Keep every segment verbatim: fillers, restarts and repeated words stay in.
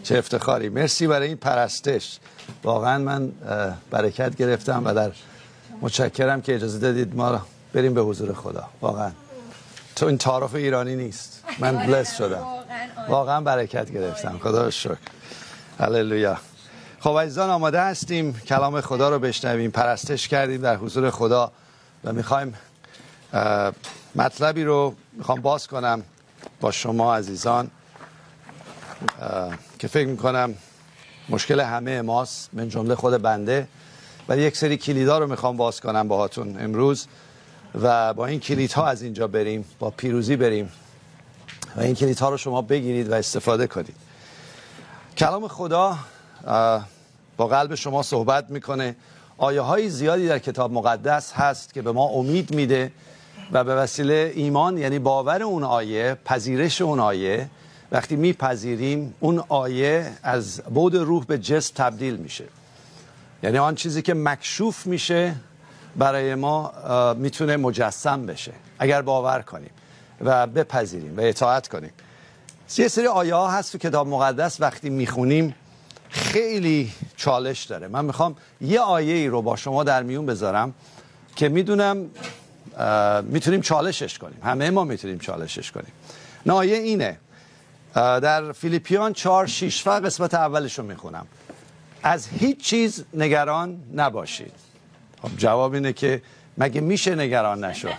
چه افتخاری. مرسی برای این پرستش. واقعا من برکت گرفتم و در متشکرم که اجازه دادید ما بریم به حضور خدا. واقعا تو این تعارف ایرانی نیست. من بلس شدم، واقعا برکت گرفتم. خدا رو شکر. هللویا. خب عزیزان آماده هستیم کلام خدا رو بشنویم. پرستش کردیم در حضور خدا و میخوایم مطلبی رو میخوام باز کنم با شما عزیزان که فکر میکنم مشکل همه ماست، من جمله خود بنده، و یک سری کلیدها رو میخوام باز کنم باهاتون امروز و با این کلیدها از اینجا بریم، با پیروزی بریم و این کلیدها رو شما بگیرید و استفاده کنید. کلام خدا با قلب شما صحبت میکنه. آیه های زیادی در کتاب مقدس هست که به ما امید میده و به وسیله ایمان، یعنی باور اون آیه، پذیرش اون آیه، وقتی میپذیریم اون آیه از بعد روح به جسم تبدیل میشه. یعنی آن چیزی که مکشوف میشه برای ما میتونه مجسم بشه اگر باور کنیم و بپذیریم و اطاعت کنیم. یه سری آیه ها هست تو کتاب مقدس وقتی میخونیم خیلی چالش داره. من میخوام یه آیه ای رو با شما در میون بذارم که میدونم میتونیم چالشش کنیم، همه ما میتونیم چالشش کنیم. نه آیه اینه در فیلیپیان چهار شش، فقط قسمت اولش رو میخونم. از هیچ چیز نگران نباشید. خب جواب اینه که مگه میشه نگران نشد؟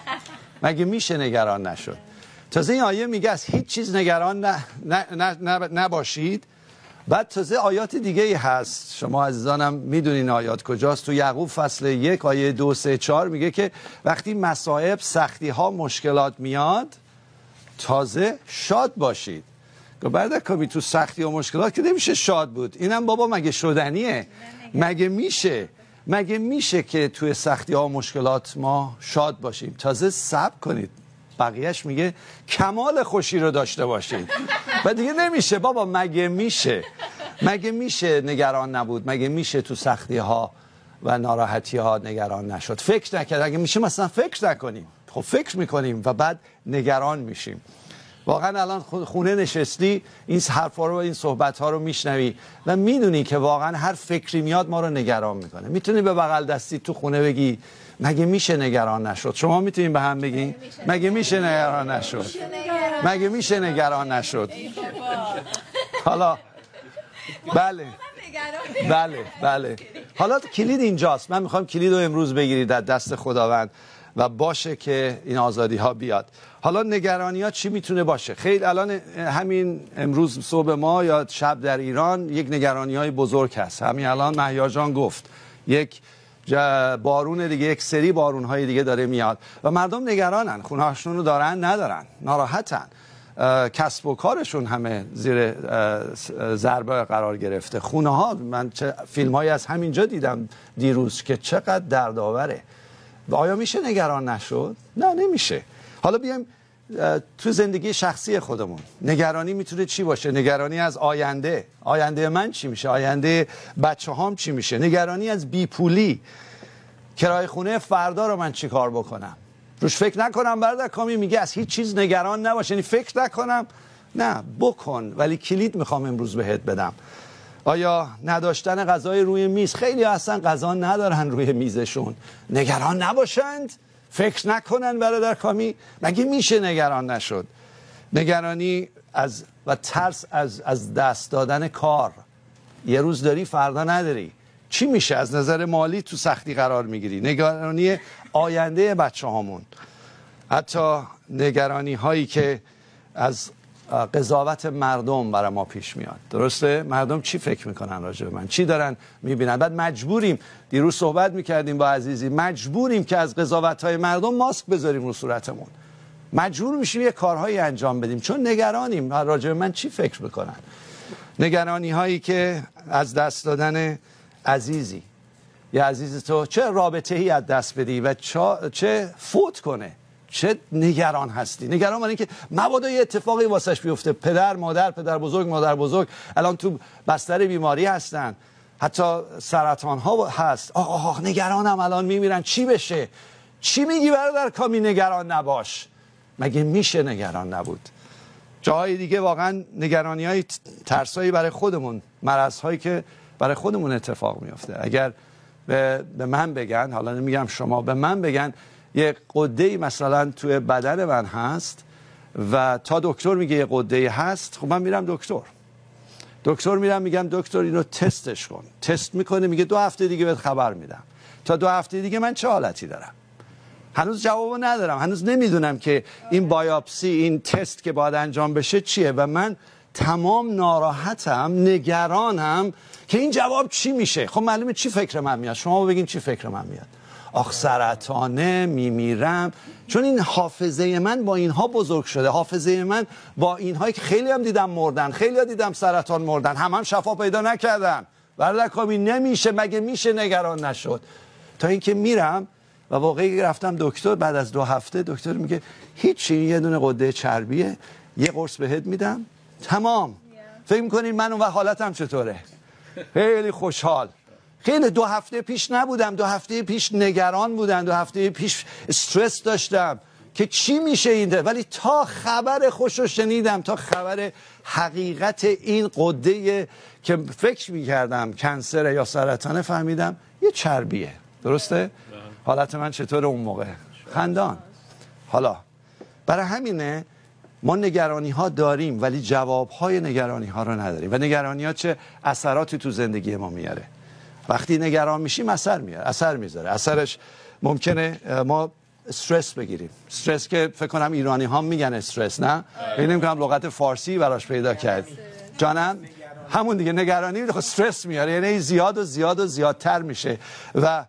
مگه میشه نگران نشد؟ تازه این آیه میگه از هیچ چیز نگران ن... ن... ن... نباشید. بعد تازه آیات دیگه ای هست، شما عزیزانم میدونین آیات کجاست. تو یعقوب فصل یک آیه دو سه چهار میگه که وقتی مصائب، سختی ها، مشکلات میاد تازه شاد باشید. بعد کمی تو سختی و مشکلات که نمیشه شاد بود. اینم بابا مگه شدنیه؟ مگه میشه؟ مگه میشه که توی سختی ها و مشکلات ما شاد باشیم؟ تازه صبر کنید. بقیهش میگه کمال خوشی رو داشته باشید. و دیگه نمیشه بابا، مگه میشه؟ مگه میشه نگران نبود؟ مگه میشه تو سختی ها و ناراحتی ها نگران نشد؟ فکر نکرد. اگه میشه مثلا فکر نکنیم. خب فکر میکنیم و بعد نگران میشیم. واقعا الان خونه نشستی این حرفا رو، این صحبت ها رو میشنوی و میدونی که واقعا هر فکری میاد ما رو نگران میکنه. میتونی به بغل دستی تو خونه بگی مگه میشه نگران نشد؟ شما میتونین به هم بگین مگه میشه نگران نشد؟ مگه میشه نگران نشد؟ حالا بله بله بله حالا کلید اینجاست. من میخوام کلید رو امروز بگیرید در دست خداوند و باشه که این آزادی ها بیاد. حالا نگرانی ها چی میتونه باشه؟ خیلی الان همین امروز صبح ما یا شب در ایران یک نگرانی های بزرگ هست. همین الان مهیار جان گفت یک بارون دیگه، یک سری بارون های دیگه داره میاد و مردم نگرانن، خونه هاشون رو دارن ندارن، ناراحتن، کسب و کارشون همه زیر ضربه قرار گرفته. خونه ها، من چه فیلم هایی از همینجا دیدم دیروز که چقدر دردآوره. و آیا میشه نگران نشد؟ نه نمیشه. حالا بیایم تو زندگی شخصی خودمون. نگرانی میتونه چی باشه؟ نگرانی از آینده. آینده من چی میشه؟ آینده بچه هام چی میشه؟ نگرانی از بیپولی. کرایه خونه فردا رو من چی کار بکنم؟ روش فکر نکنم. برادر کامی میگه از هیچ چیز نگران نباش، یعنی فکر نکنم. نه بکن. ولی کلید میخوام امروز بهت بدم. آیا نداشتن غذای روی میز؟ خیلی اصلا غذا ندارن روی میزشون، نگران نباشند، فکر نکنن. برادر کامی مگه میشه نگران نشد؟ نگرانی از و ترس از از دست دادن کار. یه روز داری فردا نداری، چی میشه؟ از نظر مالی تو سختی قرار میگیری. نگرانی آینده بچه هامون. حتی نگرانی هایی که از قضاوت مردم برای ما پیش میاد. درسته؟ مردم چی فکر میکنن راجع به من؟ چی دارن میبینن؟ بعد مجبوریم، دیروز صحبت میکردیم با عزیزی، مجبوریم که از قضاوت های مردم ماسک بذاریم رو صورتمون. مجبور میشیم یه کارهایی انجام بدیم چون نگرانیم راجع به من چی فکر میکنن. نگرانی هایی که از دست دادن عزیزی، یا عزیز تو چه رابطه ای از دست بدی و چه فوت کنه، چه نگران هستی. نگران برای اینکه مبادا یه اتفاقی واسش بیفته. پدر، مادر، پدر بزرگ، مادر بزرگ الان تو بستر بیماری هستن، حتی سرطان ها هست. آه آه نگرانم الان میمیرن، چی بشه؟ چی میگی برادر کامی؟ نگران نباش. مگه میشه نگران نبود؟ جاهای دیگه واقعا نگرانی های ترسایی برای خودمون، مرض هایی که برای خودمون اتفاق میفته. اگر به, به من بگن، حالا نمیگم شما، به من بگن یه قده‌ای مثلا توی بدن من هست و تا دکتر میگه یه قده‌ای هست، خب من میرم دکتر دکتر میرم میگم دکتر اینو تستش کن، تست میکنه میگه دو هفته دیگه بهت خبر میدم. تا دو هفته دیگه من چه حالتی دارم؟ هنوز جوابو ندارم، هنوز نمیدونم که این بایوپسی، این تست که باید انجام بشه چیه و من تمام ناراحتم، نگرانم که این جواب چی میشه. خب معلومه چی فکر من میاد. شما بگین چی فکر من میاد؟ آخ سرطانه، میمیرم. چون این حافظه من با اینها بزرگ شده، حافظه من با اینهایی که خیلی هم دیدم مردن، خیلی هم دیدم سرطان مردن، هم هم شفا پیدا نکردن. بردکامی نمیشه، مگه میشه نگران نشد؟ تا اینکه میرم و واقعی رفتم دکتر، بعد از دو هفته دکتر میگه هیچی، یه دونه قده چربیه، یه قرص بهت میدم، تمام. فکر میکنین من اون وقت حالتم چطوره؟ خیلی خوشحال. خیلی دو هفته پیش نبودم، دو هفته پیش نگران بودم، دو هفته پیش استرس داشتم که چی میشه این ده. ولی تا خبر خوش رو شنیدم، تا خبر حقیقت این قده که فکر میکردم کنسر یا سرطانه، فهمیدم یه چربیه. درسته؟ حالت من چطور اون موقع؟ خندان. حالا برای همینه ما نگرانی ها داریم ولی جواب های نگرانی ها رو نداریم. و نگرانی ها چه اثراتی تو زندگی ما میاره؟ وقتی نگران میشیم اثر میاره، اثر میذاره. اثرش ممکنه ما استرس بگیریم. استرس که فکر کنم ایرانی ها میگن استرس، نه؟ فکر نمی‌کنم لغت فارسی براش پیدا کرد. جانم همون دیگه، نگرانی خب استرس میاره، یعنی زیاد و زیاد و زیادتر میشه و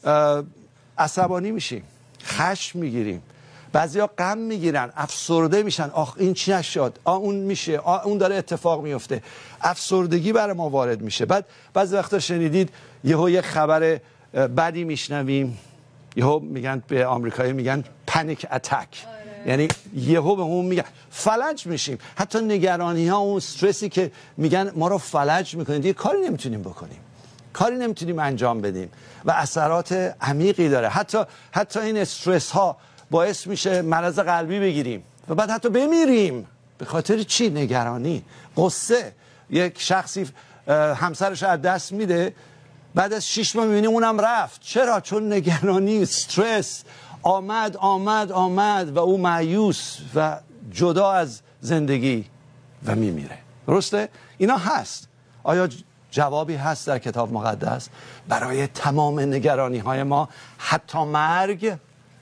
عصبانی میشیم، خشم میگیریم، بعضیا غم میگیرن، افسرده میشن، آخ این چی نشد، آ اون میشه، آ اون داره اتفاق میفته. افسردگی برای ما وارد میشه. بعد بعضی وقتا شنیدید یهو یه خبر بدی میشنویم، یهو میگن به آمریکایی میگن پنیک اتک، یعنی یهو به اون میگن فلج میشیم. حتی نگرانی ها، اون استرسی که میگن ما رو فلج میکنه، دیگه کاری نمیتونیم بکنیم، کاری نمیتونیم انجام بدیم و اثرات عمیقی داره. حتی حتی این استرس ها باعث میشه مرض قلبی بگیریم و بعد حتی بمیریم. به خاطر چی؟ نگرانی، قصه. یک شخصی همسرش از دست میده، بعد از شش ماه میبینی اونم رفت. چرا؟ چون نگرانی، استرس آمد آمد آمد و او مایوس و جدا از زندگی و میمیره. درسته؟ اینا هست. آیا جوابی هست در کتاب مقدس برای تمام نگرانی های ما، حتی مرگ؟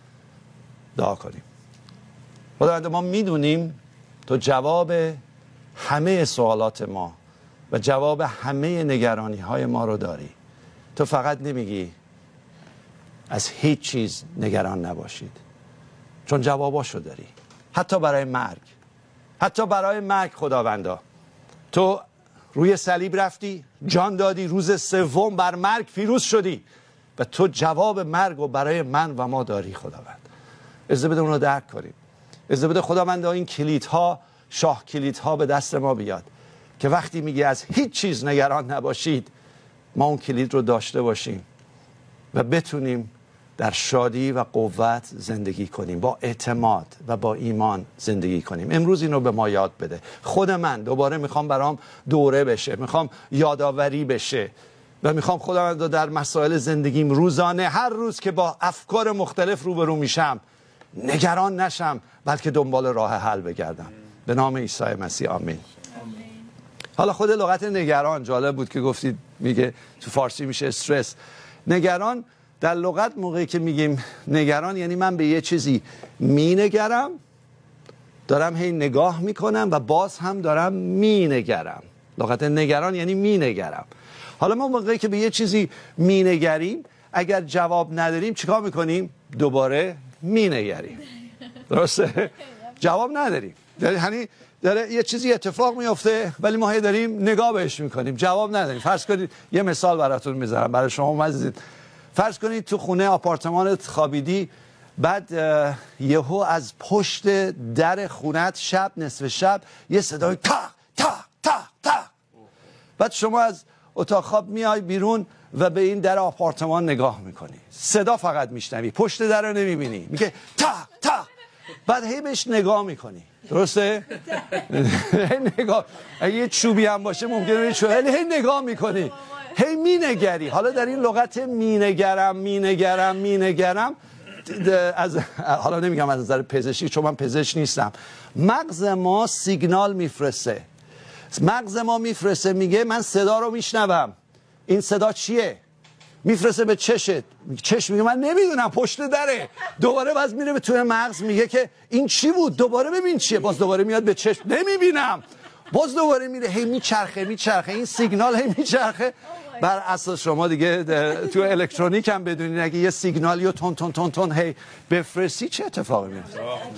دعا کنیم. خداوند ما میدونیم تو جواب همه سوالات ما و جواب همه نگرانی های ما رو داری. تو فقط نمیگی از هیچ چیز نگران نباشید، چون جواباشو داری. حتی برای مرگ، حتی برای مرگ خداوندا، تو روی صلیب رفتی، جان دادی، روز سوم بر مرگ پیروز شدی و تو جواب مرگ رو برای من و ما داری خداوند. اجازه بده اون رو درک کنیم. اجازه بده خداوند این کلیدها، شاه کلیدها به دست ما بیاد که وقتی میگی از هیچ چیز نگران نباشید، ما اون کلید رو داشته باشیم و بتونیم در شادی و قوت زندگی کنیم، با اعتماد و با ایمان زندگی کنیم. امروز اینو به ما یاد بده. خود من دوباره میخوام برام دوره بشه، میخوام یادآوری بشه و میخوام خداوند در مسائل زندگیم روزانه، هر روز که با افکار مختلف روبرو میشم، نگران نشم، بلکه دنبال راه حل بگردم. به نام عیسی مسیح آمین. حالا خود لغت نگران جالب بود که گفتید، میگه تو فارسی میشه استرس. نگران در لغت موقعی که میگیم نگران، یعنی من به یه چیزی مینگرم، دارم هی نگاه میکنم و باز هم دارم مینگرم. لغت نگران یعنی مینگرم. حالا ما موقعی که به یه چیزی مینگریم، اگر جواب نداریم چیکار میکنیم؟ دوباره مینگریم. درسته؟ جواب نداریم، یعنی داره یه چیزی اتفاق میفته ولی ما هی داریم نگاه بهش میکنیم، جواب نداریم. فرض کنید یه مثال براتون میذارم برای شما عزیزید. فرض کنید تو خونه آپارتمانت خوابیدی، بعد یهو از پشت در خونت شب، نصف شب، یه صدای تا تا تا تا. بعد شما از اتاق خواب میای بیرون و به این در آپارتمان نگاه میکنی، صدا فقط میشنوی، پشت در رو نمیبینی، میگه تا تا. بعد هی بهش نگاه میکنی، درسته؟ هی نگاه، اگه یه چوبی هم باشه ممکنه یه چوبی هی نگاه میکنی، هی مینگری. حالا در این لغت مینگرم مینگرم مینگرم از حالا نمیگم از نظر پزشکی چون من پزشک نیستم، مغز ما سیگنال میفرسته، مغز ما میفرسته میگه من صدا رو میشنوم، این صدا چیه؟ میفرسته به چشت، چشم میگه من نمیدونم پشت دره، دوباره باز میره به توی مغز میگه که این چی بود، دوباره ببین چیه، باز دوباره میاد به چشم نمیبینم، باز دوباره میره، هی میچرخه میچرخه این سیگنال هی میچرخه. بر اساس شما دیگه تو الکترونیک هم بدونید اگه یه سیگنالی رو تون تون تون تون هی بفرستی چه اتفاقی میفته؟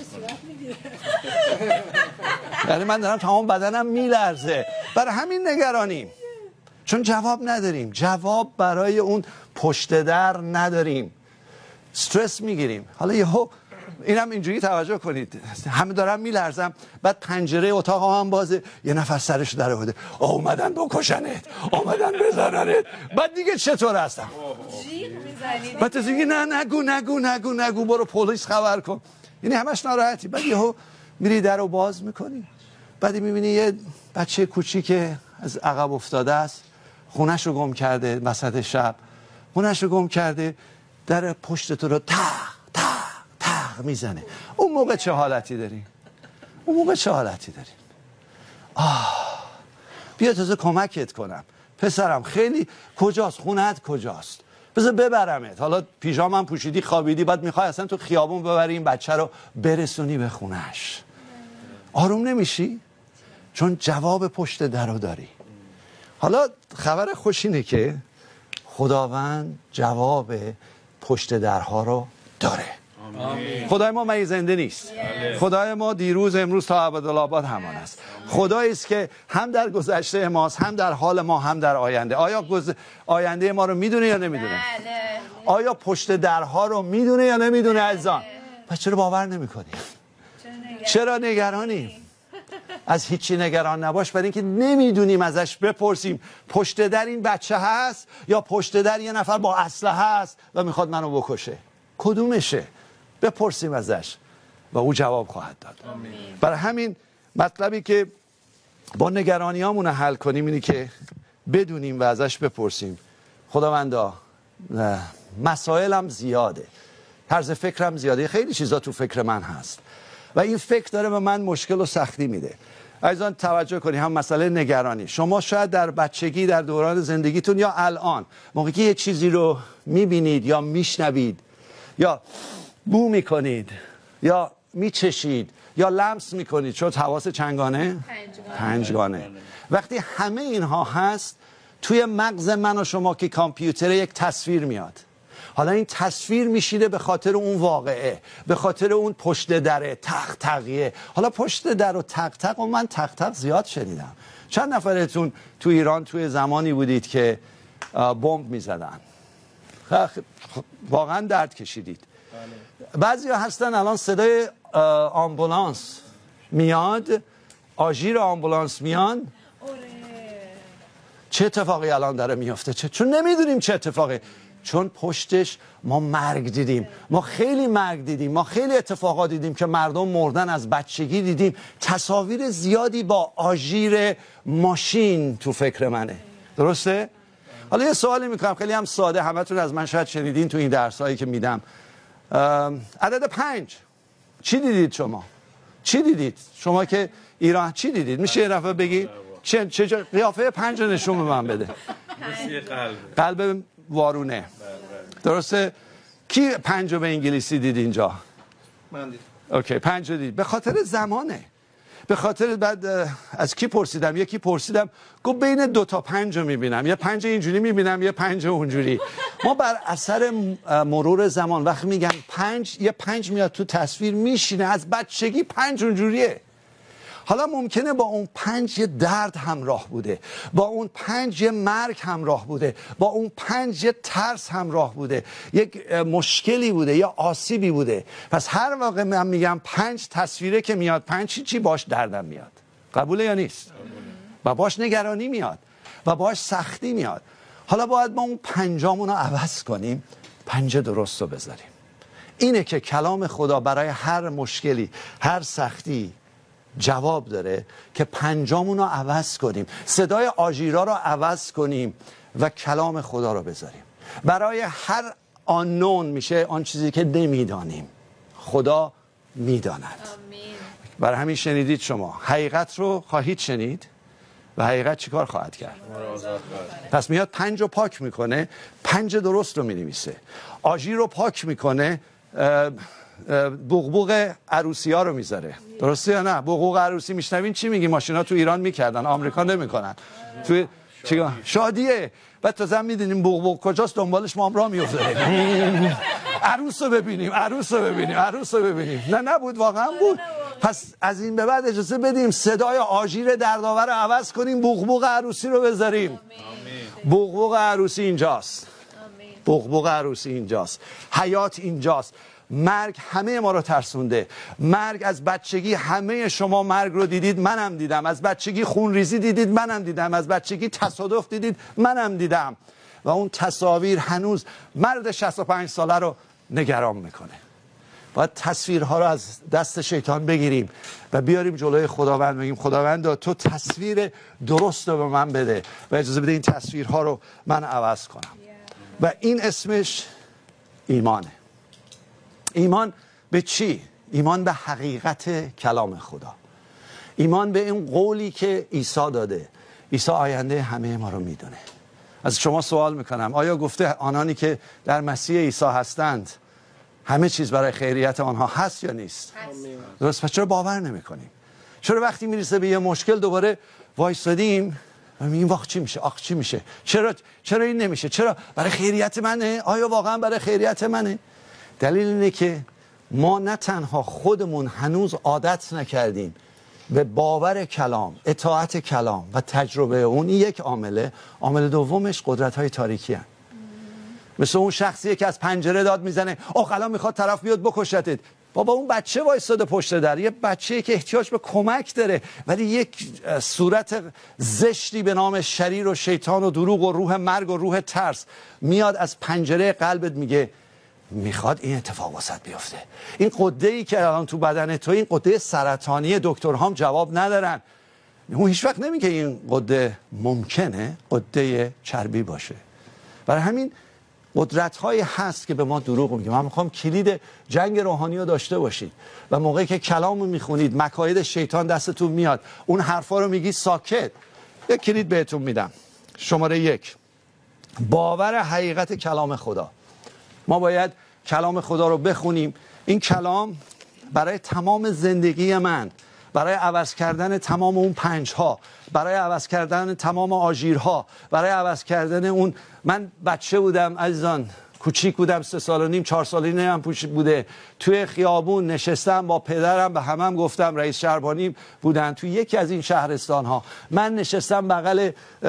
یعنی من دارم تمام بدنم میلرزه. برای همین نگرانیم، چون جواب نداریم، جواب برای اون پشت در نداریم، استرس میگیریم. حالا یهو اینم اینجوری توجه کنید، همه دارم میلرزم، بعد پنجره اتاق هم بازه، یه نفر سرش در آورده اومدن بکشنت، اومدن بزننت، بعد دیگه چطور هستم؟ بعد تو میگی نه نگو نگو نگو نگو برو پلیس خبر کن، یعنی همش ناراحتی. بعد یهو میری در رو باز میکنی، بعد میبینی یه بچه کوچیک که از عقب افتاده است، خونش رو گم کرده، وسط شب خونش رو گم کرده، در پشت تو رو تق تق تق میزنه. اون موقع چه حالتی داریم؟ اون موقع چه حالتی داریم؟ آه بیا تازه کمکت کنم پسرم، خیلی کجاست خونت کجاست، بذار ببرمت. حالا پیژامم پوشیدی خوابیدی، بعد میخوای اصلا تو خیابون ببری این بچه رو برسونی به خونش. آروم نمیشی چون جواب پشت در رو داری. حالا خبر خوش اینه که خداوند جواب پشت درها رو داره. آمین. خدای ما مگه زنده نیست؟ بله. خدای ما دیروز امروز تا ابدالآباد همان است. خدایی است که هم در گذشته ماست، هم در حال ما، هم در آینده. آیا گز... آینده ما رو میدونه یا نمیدونه؟ بله. آیا پشت درها رو میدونه یا نمیدونه عزیزان؟ پس چرا باور نمی‌کنی؟ چرا نگرانی؟ از هیچی نگران نباش، برای اینکه نمیدونیم ازش بپرسیم پشت در این بچه هست یا پشت در یه نفر با اسلحه هست و میخواد منو بکشه، کدومشه؟ بپرسیم ازش و او جواب خواهد داد. آمین. برای همین مطلبی که با نگرانیامون حل کنیم اینی که بدونیم و ازش بپرسیم. خداوندا مسائلم زیاده، طرز فکرم زیاده، خیلی چیزا تو فکر من هست و این فکر داره به من مشکل و سختی میده. عزیزان توجه کنید، هم مسئله نگرانی. شما شاید در بچگی در دوران زندگیتون یا الان موقعی که یه چیزی رو میبینید یا میشنوید یا بو میکنید یا میچشید یا لمس میکنید، چون حواس چندگانه؟ پنجگانه. پنجگانه. وقتی همه اینها هست توی مغز من و شما که کامپیوتر یک تصویر میاد. حالا این تصویر میشینه به خاطر اون واقعه، به خاطر اون پشت دره تق تقیه. حالا پشت در و تق تق و من تق تق زیاد شنیدم. چند نفرتون تو ایران توی زمانی بودید که بمب میزدن؟ واقعا درد کشیدید. بعضی ها هستن الان صدای آمبولانس میاد، آژیر آمبولانس میان، چه اتفاقی الان داره میفته؟ چه؟ چون نمیدونیم چه اتفاقی، چون پشتش ما مرگ دیدیم، ما خیلی مرگ دیدیم، ما خیلی اتفاقات دیدیم که مردم مردن از بچگی دیدیم. تصاویر زیادی با آژیر ماشین تو فکر منه. درسته؟ حالا یه سوالی میکنم خیلی هم ساده، همتون از من شاید شنیدین تو این درسایی که میدم. عدد پنج چی دیدید شما؟ چی دیدید؟ شما که ایران چی دیدید؟ میشه یه دفعه بگی؟ چه چه قیافه پنج رو نشون به من بده. قلب قلب وارونه. درسته؟ کی پنج رو به انگلیسی دید اینجا؟ من دیدم. اوکی، پنج رو دید. به خاطر زمانه. به خاطر بعد از کی پرسیدم؟ یکی پرسیدم گفت بین دو تا پنج رو میبینم، یه پنج اینجوری میبینم یه پنج اونجوری. ما بر اثر مرور زمان وقتی میگن پنج، یه پنج میاد تو تصویر میشینه، از بچگی پنج اونجوریه. حالا ممکنه با اون پنج یه درد همراه بوده، با اون پنج یه مرگ همراه بوده، با اون پنج یه ترس همراه بوده، یک مشکلی بوده یا آسیبی بوده. پس هر واقع من میگم پنج تصویره که میاد، پنج چی چی باش دردم میاد. قبوله یا نیست؟ و باش نگرانی میاد و باش سختی میاد. حالا باید ما اون پنجامون رو عوض کنیم، پنج درست رو بذاریم. اینه که کلام خدا برای هر مشکلی، هر سختی جواب داره که پنجامون رو عوض کنیم، صدای آژیرا رو عوض کنیم و کلام خدا رو بذاریم. برای هر آنون میشه آن چیزی که نمیدانیم، خدا میداند. برای همین شنیدید شما حقیقت رو خواهید شنید و حقیقت چیکار خواهد کرد؟ پس میاد پنج رو پاک میکنه، پنج درست رو مینویسه. آژیر رو پاک میکنه، بغبوغ عروسی ها رو میذاره. درسته یا نه؟ بغبوغ عروسی میشنوین چی میگی؟ ماشینا تو ایران میکردن، آمریکا نمیکنن. تو چیکار؟ شادیه. بعد تا زن میدونیم بغبوغ کجاست، دنبالش ما هم راه میافتادیم. عروس رو ببینیم، عروس رو ببینیم، عروس رو ببینیم. نه نبود، واقعا بود. پس از این به بعد اجازه بدیم صدای آژیر دردآور رو عوض کنیم، بغبوغ عروسی رو بذاریم. بغبوغ عروسی اینجاست. بغبوغ عروسی اینجاست. حیات اینجاست. مرگ همه ما رو ترسونده. مرگ از بچگی، همه شما مرگ رو دیدید، منم دیدم. از بچگی خونریزی دیدید، منم دیدم. از بچگی تصادف دیدید، منم دیدم. و اون تصاویر هنوز مرد شصت و پنج ساله رو نگران میکنه. باید تصویرها رو از دست شیطان بگیریم و بیاریم جلوی خداوند، بگیم خداوند تو تصویر درست رو به من بده و اجازه بده این تصویرها رو من عوض کنم. و این اسمش ایمانه. ایمان به چی؟ ایمان به حقیقت کلام خدا. ایمان به این قولی که عیسی داده. عیسی آینده همه ما رو میدونه. از شما سوال میکنم، آیا گفته آنانی که در مسیح عیسی هستند همه چیز برای خیریت آنها هست یا نیست؟ درست. پس چرا باور نمیکنیم؟ چرا وقتی میرسه به یه مشکل دوباره وایسادیم و میگیم واخ چی میشه؟ آخ چی میشه؟ چرا چرا این نمیشه؟ چرا برای خیریت منه؟ آیا واقعا برای خیریت منه؟ دلیل اینه که ما نه تنها خودمون هنوز عادت نکردیم به باور کلام، اطاعت کلام و تجربه اون. این یک عامله. عامل دومش قدرت‌های تاریکی هست. مثل اون شخصیه که از پنجره داد میزنه آخ الان میخواد طرف بیاد بکشتت. بابا اون بچه وایساده پشت در، یه بچه‌ای که احتیاج به کمک داره، ولی یک صورت زشتی به نام شریر و شیطان و دروغ و روح مرگ و روح ترس میاد از پنجره قلبت میگه میخواد این اتفاق واسط بیفته. این قده‌ای که الان تو بدن تو، این قده سرطانی، دکترها هم جواب ندارن. اون هیچ وقت نمیگه این قده ممکنه قده چربی باشه. برای همین قدرت‌هایی هست که به ما دروغ میگه. من میخوام کلید جنگ روحانی رو داشته باشید و موقعی که کلامو میخونید مکاید شیطان دستتون میاد، اون حرفا رو میگی ساکت. یک کلید بهتون میدم. شماره یک، باور حقیقت کلام خدا. ما باید کلام خدا رو بخونیم. این کلام برای تمام زندگی من، برای عوض کردن تمام اون پنجها، برای عوض کردن تمام آژیرها، برای عوض کردن اون. من بچه بودم عزیزان، کوچیک بودم، سه سال و نیم چهار سالی نیم پوش بوده، توی خیابون نشستم با پدرم، به همم گفتم، رئیس شهربانی بودن توی یکی از این شهرستان ها. من نشستم بغل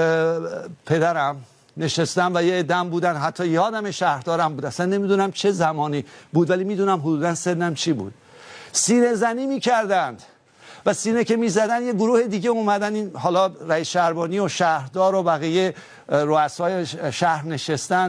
پدرم نشستم و یه دم بودن، حتی یادم شهردارم بود، اصلا نمیدونم چه زمانی بود ولی میدونم حدودا سنم چی بود. سینه زنی میکردند و سینه که میزدن یه گروه دیگه اومدن، این حالا رئیس شهربانی و شهردار و بقیه رؤسای شهر نشستن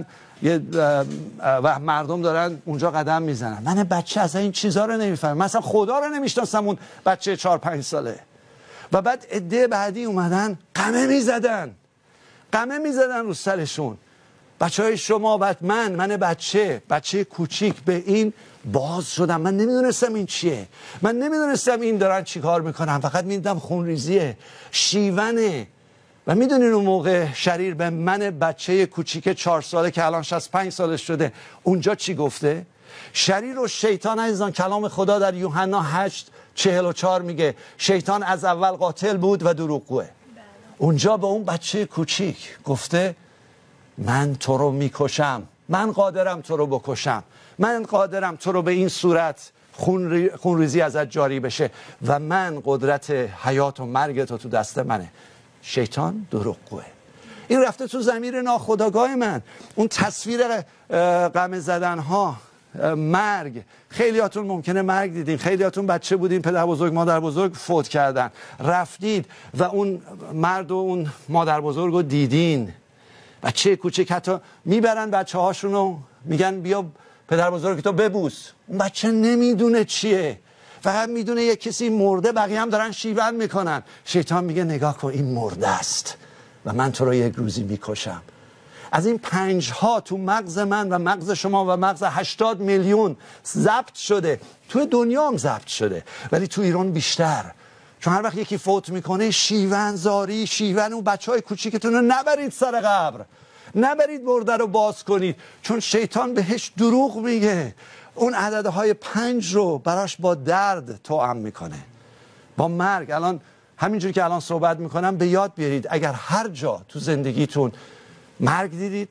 و مردم دارن اونجا قدم میزنن. من بچه اصلا این چیزا رو نمیفهمم، مثلا خدا رو نمیشناسم، اون بچه چهار پنج ساله. و بعد عده بعدی اومدن قمه میزدن قمه میزدن رو سرشون. بچه های شما، بعد من من بچه بچه کوچیک به این باز شدم. من نمیدونستم این چیه، من نمیدونستم این دارن چی کار میکنن، فقط میدیدم خونریزیه، شیونه. و میدونین اون موقع شریر به من بچه کوچیک چهار ساله که الان شصت و پنج سالش شده اونجا چی گفته؟ شریر و شیطان عزیزان، کلام خدا در یوحنا هشت چهل و چهار میگه شیطان از اول قاتل بود و دروغگوه. اونجا به اون بچه کوچیک گفته من تو رو میکشم، من قادرم تو رو بکشم، من قادرم تو رو به این صورت خونریزی ازت جاری بشه و من قدرت حیات و مرگ تو تو دست منه. شیطان دروغگوه. این رفته تو ضمیر ناخودآگاه من. اون تصویر غم زدن ها، مرگ. خیلیاتون ممکنه مرگ دیدین، خیلیاتون بچه بودین پدر بزرگ مادر بزرگ فوت کردن، رفتید و اون مرد و اون مادر بزرگ رو دیدین. بچه کوچک حتی میبرن بچه هاشونو میگن بیا پدر بزرگ تو ببوس. اون بچه نمیدونه چیه، فقط میدونه یک کسی مرده، بقیه هم دارن شیون میکنن. شیطان میگه نگاه کن این مرده است و من تو رو یک روزی میکشم. از این پنج ها تو مغز من و مغز شما و مغز هشتاد میلیون ضبط شده. تو دنیا هم ضبط شده، ولی تو ایران بیشتر. چون هر وقت یکی فوت میکنه شیون زاری، شیون اون بچه های کوچیکتون رو نبرید سر قبر، نبرید مرده رو باز کنید، چون شیطان بهش دروغ میگه. اون عددهای پنج رو براش با درد توأم میکنه، با مرگ. الان همینجوری که الان صحبت میکنم به یاد بیارید اگر هر جا تو زندگیتون مرگ دیدید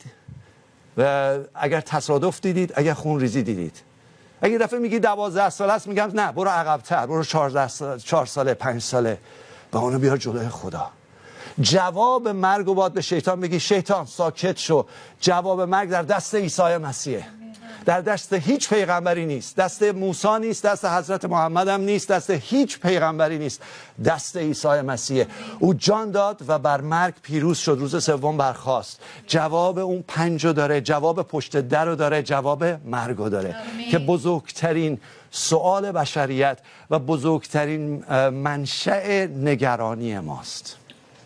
و اگر تصادف دیدید، اگر خون ریزی دیدید، اگه دفعه میگی دوازده ساله است، میگم نه برو عقب‌تر، برو چهارده ساله، چهار ساله، پنج ساله، با اونو بیار جلوی خدا. جواب مرگ رو باید به شیطان بگی شیطان ساکت شو. جواب مرگ در دست عیسی مسیحه، در دست هیچ پیغمبری نیست، دست موسی نیست، دست حضرت محمد هم نیست، دست هیچ پیغمبری نیست، دست عیسی مسیحه. او جان داد و بر مرگ پیروز شد، روز سوم برخاست. جواب اون پنجو داره، جواب پشت در رو داره، جواب مرگ رو داره. آمین. که بزرگترین سوال بشریت و بزرگترین منشأ نگرانی ماست.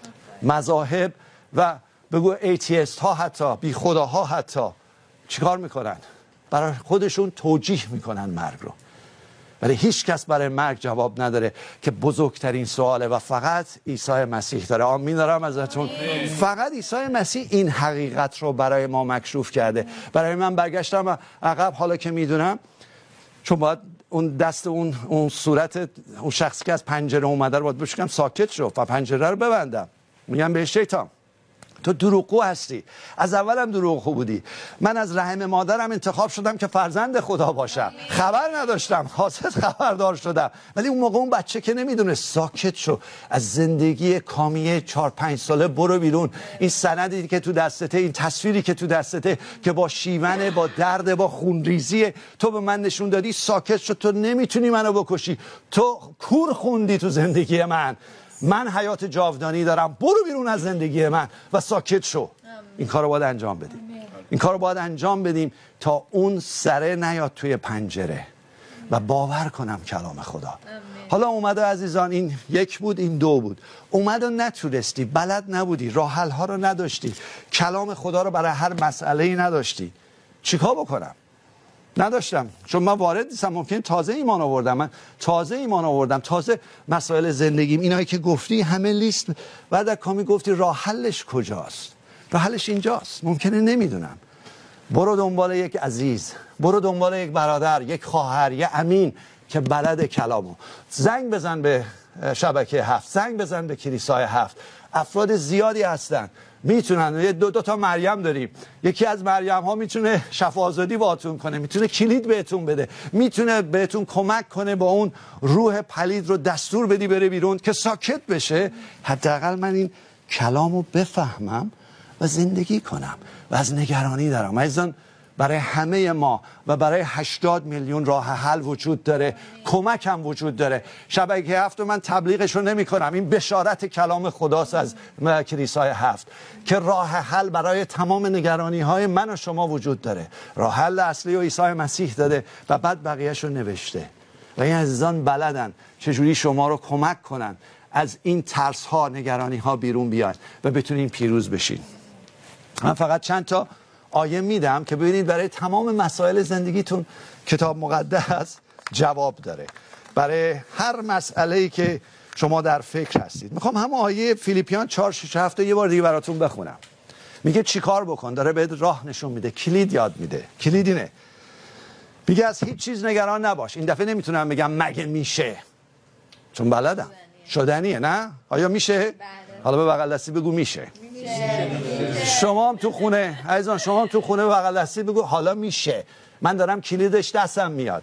مذاهب و بگو ایتیست ها، حتی بی خداها، حتی چیکار میکنن؟ برای خودشون توجیه میکنن مرگ رو، ولی هیچ کس برای مرگ جواب نداره که بزرگترین سواله و فقط عیسی مسیح داره. آمین دارم ازتون. فقط عیسی مسیح این حقیقت رو برای ما مکشوف کرده. برای من برگشتم عقب، حالا که میدونم، چون باید اون دست اون اون صورت اون شخصی که از پنجره اومده رو باید بشکم ساکت شو و پنجره رو ببندم. میگم به شیطان تو دروغگو هستی، از اولم دروغگو بودی. من از رحم مادرم انتخاب شدم که فرزند خدا باشم، خبر نداشتم، حاصل خبردار شدم، ولی اون موقع اون بچه که نمیدونه. ساکت شو، از زندگی کامیه چهار پنج ساله برو بیرون. این سندی که تو دستته، این تصویری که تو دستته که با شیونه، با درد، با خونریزی تو به من نشون دادی، ساکت شو. تو نمیتونی منو بکشی، تو کور خوندی تو زندگی من. من حیات جاودانی دارم، برو بیرون از زندگی من و ساکت شو. این کار رو باید انجام بدیم. این کار رو باید انجام بدیم تا اون سره نیاد توی پنجره و باور کنم کلام خدا. حالا اومده عزیزان، این یک بود، این دو بود. اومده نتونستی، بلد نبودی، راه حل ها رو نداشتی، کلام خدا رو برای هر مسئله‌ای نداشتی. چیکار بکنم؟ نداشتم، چون من وارد نیستم. ممکن تازه ایمان آوردم، من تازه ایمان آوردم، تازه مسائل زندگیم اینایی که گفتی همه لیست. بعد از کمی گفتی راه حلش کجاست؟ راه حلش اینجاست. ممکنه نمیدونم. برو دنبال یک عزیز، برو دنبال یک برادر، یک خواهر، یک امین که بلد کلامو. زنگ بزن به شبکه هفت، زنگ بزن به کلیسای هفت. افراد زیادی هستن میتونن. یه دو, دو تا مریم داریم. یکی از مریم ها میتونه شفاع‌آزادی باهاتون کنه، میتونه کلید بهتون بده، میتونه بهتون کمک کنه با اون روح پلید رو دستور بدی بره بیرون که ساکت بشه. حداقل من این کلامو بفهمم و زندگی کنم و از نگرانی دارم. عزیزان، برای همه ما و برای هشتاد میلیون راه حل وجود داره، کمک هم وجود داره. شبکه هفت رو من تبلیغش رو نمی کنم، این بشارت کلام خداست از کلیسای هفت که راه حل برای تمام نگرانی های من و شما وجود داره. راه حل اصلی و عیسی مسیح داده و بعد بقیهش رو نوشته و این عزیزان بلدن چجوری شما رو کمک کنن از این ترس ها، نگرانی ها بیرون بیان و بتونین پیروز بشین. من فقط چند تا آیه میدم که ببینید برای تمام مسائل زندگیتون کتاب مقدس جواب داره، برای هر مسئله‌ای که شما در فکر هستید. میخوام همون آیه فیلیپیان چهار شش هفت یه بار دیگه براتون بخونم. میگه چیکار بکن، داره بهت راه نشون میده، کلید یاد میده. کلید اینه، میگه از هیچ چیز نگران نباش. این دفعه نمیتونم بگم مگه میشه، چون بلدم. شدنیه نه؟ آیا میشه؟ حالا به بغل دستی بگو میشه. شما هم تو خونه عزیزان، شما هم تو خونه بغل دستی بگو حالا میشه. من دارم کلیدش دستم میاد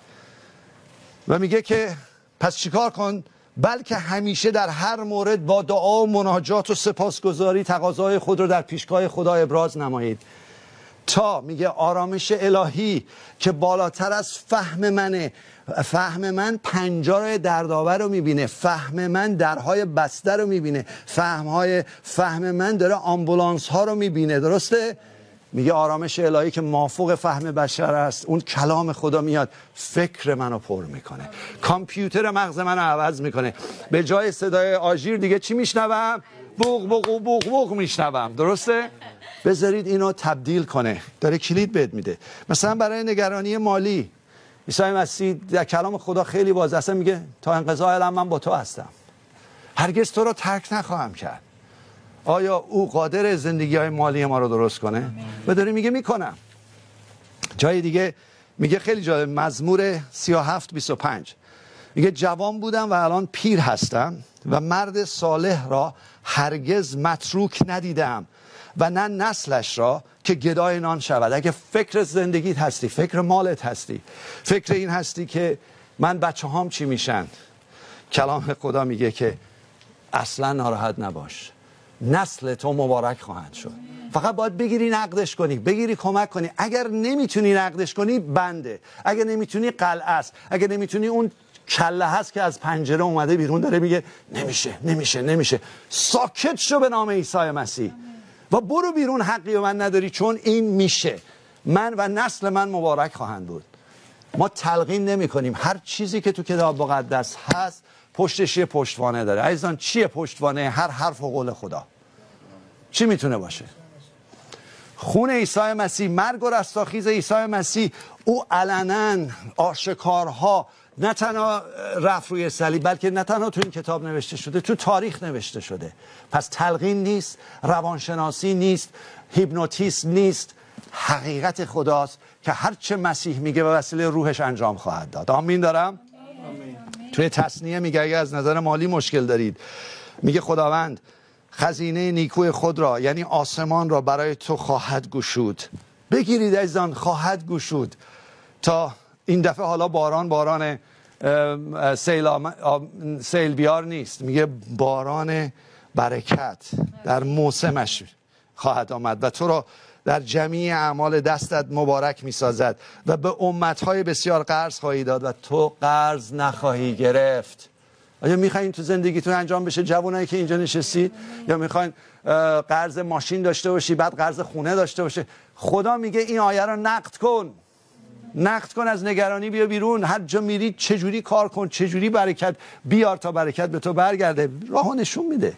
و میگه که پس چیکار کن؟ بلکه همیشه در هر مورد با دعا و مناجات و سپاسگزاری تقاضای خود رو در پیشگاه خدا ابراز نمایید تا میگه آرامش الهی که بالاتر از فهم منه. فهم من پنجره دردآور رو میبینه، فهم من درهای بسته رو میبینه، فهمهای فهم من داره آمبولانس ها رو میبینه، درسته؟ میگه آرامش الهی که مافوق فهم بشر است، اون کلام خدا میاد فکر منو پر میکنه، کامپیوتر مغز منو عوض میکنه. به جای صدای آژیر دیگه چی میشنوم؟ بوق بوق بوق بوق میشنوم. درسته؟ بذارید اینو تبدیل کنه. داره کلید بهت میده. مثلا برای نگرانی مالی عیسی مسیح در کلام خدا خیلی واضحه، اصلا میگه تا انقضاء الم من با تو هستم، هرگز تو رو ترک نخواهم کرد. آیا او قادر زندگی های مالی ما رو درست کنه؟ و داره میگه میکنم. جای دیگه میگه خیلی جالب، مزمور سی و هفت بیست و پنج میگه جوان بودم و الان پیر هستم و مرد صالح را هرگز متروک ندیدم و نه نسلش را که گدای نان شود. اگه فکر زندگیت هستی، فکر مالت هستی، فکر این هستی که من بچه هام چی میشن، کلام خدا میگه که اصلا ناراحت نباش، نسل تو مبارک خواهند شد. فقط باید بگیری نقدش کنی، بگیری کمک کنی. اگر نمیتونی نقدش کنی بنده، اگر نمیتونی قلعه است، اگر نمیتونی اون کله هست که از پنجره اومده بیرون داره میگه نمیشه نمیشه نمیشه، ساکت شو به نام عیسی مسیح و برو بیرون، حقی و من نداری، چون این میشه. من و نسل من مبارک خواهند بود. ما تلقین نمی کنیم. هر چیزی که تو کتاب مقدس هست پشتش یه پشتوانه داره. عزیزان چیه پشتوانه هر حرف و قول خدا؟ چی میتونه باشه؟ خون عیسی مسیح، مرگ و رستاخیز عیسی مسیح. او علنا آشکارها نه تنها رفت روی صلیب، بلکه نه تنها تو این کتاب نوشته شده، تو تاریخ نوشته شده. پس تلقین نیست، روانشناسی نیست، هیپنوتیسم نیست، حقیقت خداست که هرچه مسیح میگه به وسیله روحش انجام خواهد داد. آمین دارم؟ آمین. توی تثنیه میگه اگه از نظر مالی مشکل دارید، میگه خداوند خزینه نیکوی خود را، یعنی آسمان را، برای تو خواهد گشود. بگیرید عزیزان، خواهد گشود. تا این دفعه حالا باران باران سیل, سیل بیار نیست، میگه باران برکت در موسمش خواهد آمد و تو را در جمیع اعمال دستت مبارک میسازد و به امتهای بسیار قرض خواهی داد و تو قرض نخواهی گرفت. آیا میخواین تو زندگیتون انجام بشه جوانایی که اینجا نشستید؟ یا میخواین قرض ماشین داشته باشی بعد قرض خونه داشته باشه؟ خدا میگه این آیه رو نقد کن، نقد کن، از نگرانی بیا بیرون. هر جا میری چجوری کار کن، چجوری برکت بیار تا برکت به تو برگرده. راهو نشون میده.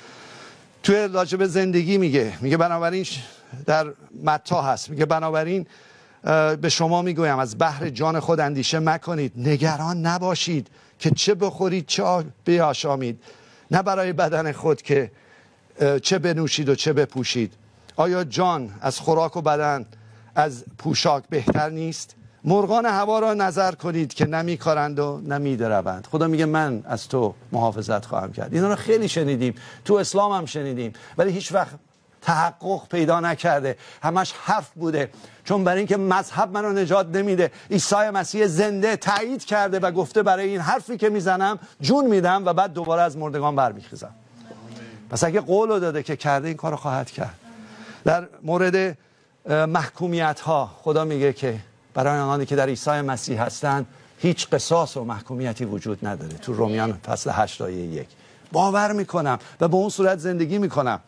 توی راجب زندگی میگه میگه بنابراین در متی هست، میگه بنابراین به شما میگویم از بحر جان خود اندیشه مکنید، نگران نباشید که چه بخورید چه بیاشامید، نه برای بدن خود که چه بنوشید و چه بپوشید. آیا جان از خوراک و بدن از پوشاک بهتر نیست؟ مرغان هوا را نظر کنید که نمی کارند و نمی دروند. خدا میگه من از تو محافظت خواهم کرد. اینا رو خیلی شنیدیم، تو اسلام هم شنیدیم، ولی هیچ وقت تحقق پیدا نکرده، همش حرف بوده. چون برای اینکه مذهب منو نجات نمیده، عیسی مسیح زنده تایید کرده و گفته برای این حرفی که میزنم جون میدم و بعد دوباره از مردگان برمیخیزم. پس اگه قولو داده که کرده، این کارو خواهد کرد. در مورد محکومیت ها خدا میگه که برای آنانی که در عیسی مسیح هستند هیچ قصاص و محکومیتی وجود نداره. تو رومیان فصل هشت آیه یک. باور میکنم و به اون صورت زندگی میکنم.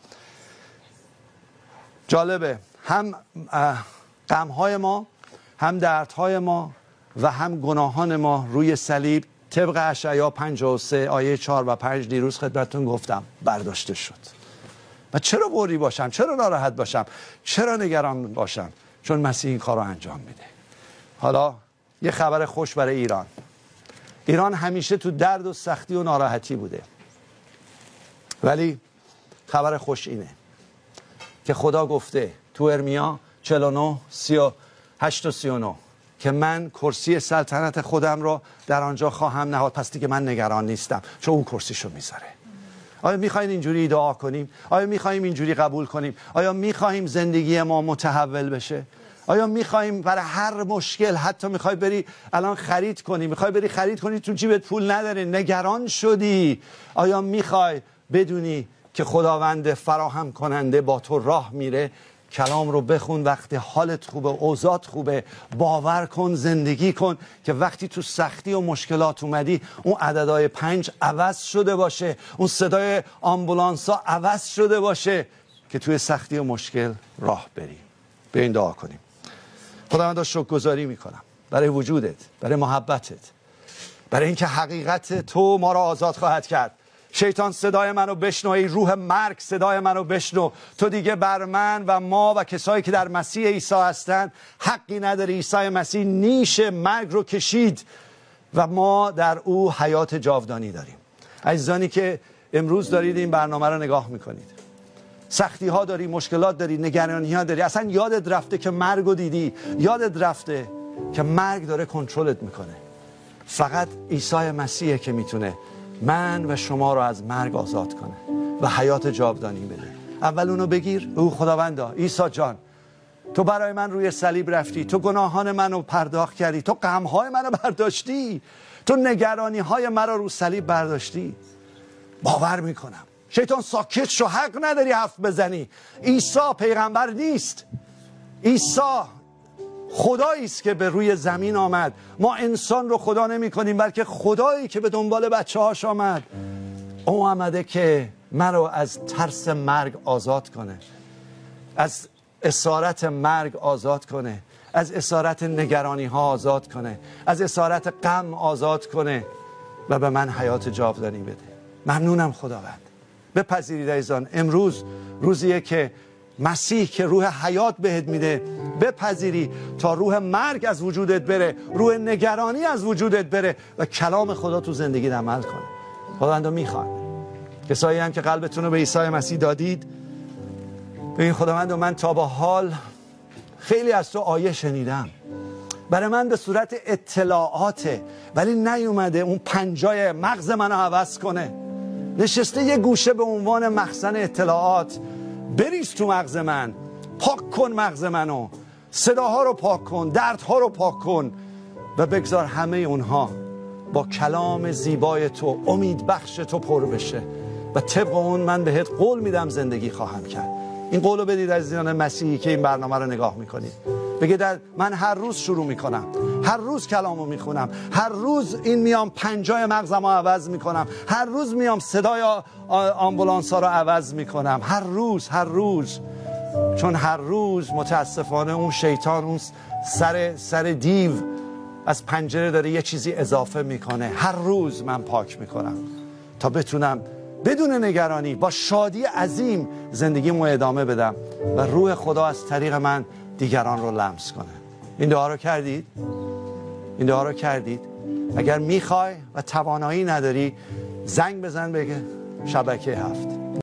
جالبه، هم غم‌های ما، هم دردهای ما و هم گناهان ما روی صلیب طبق اشعیا پنجاه و سه آیه چهار و پنج دیروز خدمتتون گفتم برداشته شد. و چرا بوری باشم؟ چرا ناراحت باشم؟ چرا نگران باشم؟ چون مسیح این کار رو انجام میده. حالا یه خبر خوش برای ایران. ایران همیشه تو درد و سختی و ناراحتی بوده، ولی خبر خوش اینه که خدا گفته تو ارمیا چهل و نه سی و هشت و سی و نه که من کرسی سلطنت خودم رو در آنجا خواهم نهاد. پس دیگه من نگران نیستم، چون اون کرسیشو میذاره. آیا میخواین اینجوری دعا کنیم؟ آیا میخوایم اینجوری قبول کنیم؟ آیا میخوایم زندگی ما متحول بشه؟ آیا میخوایم برای هر مشکل، حتی میخوای بری الان خرید کنی، میخوای بری خرید کنی تو جیبت پول نداره، نگران شدی، آیا میخوای بدونی که خداوند فراهم کننده با تو راه میره؟ کلام رو بخون وقتی حالت خوبه، اوضاعت خوبه، باور کن، زندگی کن که وقتی تو سختی و مشکلات اومدی اون عددهای پنج عوض شده باشه، اون صدای آمبولانسا عوض شده باشه که توی سختی و مشکل راه بری. به این دعا کنیم. خداوندا شکرگزاری میکنم برای وجودت، برای محبتت، برای اینکه حقیقت تو ما را آزاد خواهد کرد. شیطان صدای منو بشنو، ای روح مرگ صدای منو بشنو. تو دیگه بر من و ما و کسایی که در مسیح عیسی هستن حقی نداری. عیسی مسیح نیش مرگ رو کشید و ما در او حیات جاودانی داریم. عزیزانی که امروز دارید این برنامه رو نگاه میکنید، سختی ها داری، مشکلات داری، نگرانی ها داری، اصلا یادت رفته که مرگ رو دیدی، یادت رفته که مرگ داره کنترلت میکنه. فقط عیسی مسیحه که میتونه من و شما رو از مرگ آزاد کنه و حیات جاودانی بده. اول اونو بگیر. او خداوندا، عیسی جان، تو برای من روی صلیب رفتی، تو گناهان منو پرداخت کردی، تو غمهای منو برداشتی، تو نگرانی های مرا رو صلیب برداشتی. باور میکنم. شیطان ساکت شو، حق نداری حرف بزنی. عیسی پیغمبر نیست، عیسی خدایی است که به روی زمین آمد. ما انسان رو خدا نمی کنیم، بلکه خدایی که به دنبال بچه هاش آمد. او آمده که مرا از ترس مرگ آزاد کنه، از اسارت مرگ آزاد کنه، از اسارت نگرانی ها آزاد کنه، از اسارت غم آزاد کنه و به من حیات جاودانی بده. ممنونم خداوند. بپذیرید عزیزان، امروز روزیه که مسیح که روح حیات بهت میده، بپذیری تا روح مرگ از وجودت بره، روح نگرانی از وجودت بره و کلام خدا تو زندگیت عمل کنه. خداوند میخواد کسایی هم که قلبتون رو به عیسی مسیح دادید، ببین خداوند، من تا به حال خیلی از تو آیه شنیدم، برای من به صورت اطلاعاته، ولی نیومده اون پنجای مغز منو عوض کنه. نشسته یه گوشه به عنوان مخزن اطلاعات. بریز تو مغز من، پاک کن مغز منو، صداها رو پاک کن، دردها رو پاک کن و بگذار همه اونها با کلام زیبای تو، امید بخش تو پر بشه و طبق اون من بهت قول میدم زندگی خواهم کرد. این قولو بدید عزیزان مسیحی که این برنامه رو نگاه میکنید. بگید من هر روز شروع میکنم، هر روز کلامو میخونم، هر روز این میام پنجای مغزمو عوض میکنم، هر روز میام صدای آمبولانس ها رو عوض میکنم، هر روز هر روز. چون هر روز متاسفانه اون شیطان، اون سر سر دیو از پنجره داره یه چیزی اضافه میکنه. هر روز من پاک میکنم تا بتونم بدون نگرانی با شادی عظیم زندگیمو ادامه بدم و روح خدا از طریق من دیگران رو لمس کنه. این دعا رو کردید؟ این دعا رو کردید؟ اگر میخوای و توانایی نداری، زنگ بزن بگه شبکه هفت.